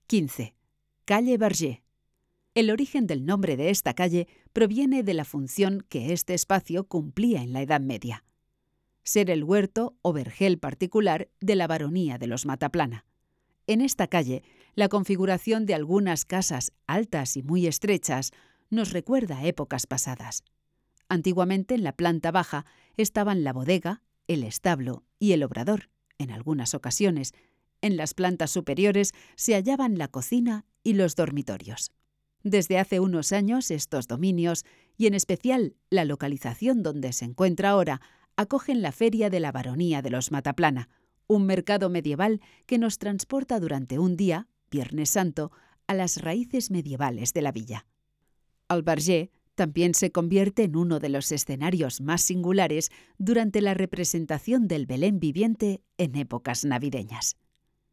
15. Calle Verger. El origen del nombre de esta calle proviene de la función que este espacio cumplía en la Edad Media: ser el huerto o vergel particular de la baronía de los Mataplana. En esta calle, la configuración de algunas casas altas y muy estrechas nos recuerda a épocas pasadas. Antiguamente, en la planta baja estaban la bodega, el establo y el obrador, en algunas ocasiones. En las plantas superiores se hallaban la cocina y los dormitorios. Desde hace unos años, estos dominios, y en especial la localización donde se encuentra ahora, acogen la Feria de la Baronía de los Mataplana, un mercado medieval que nos transporta durante un día, Viernes Santo, a las raíces medievales de la villa. El Verger también se convierte en uno de los escenarios más singulares durante la representación del Belén viviente en épocas navideñas.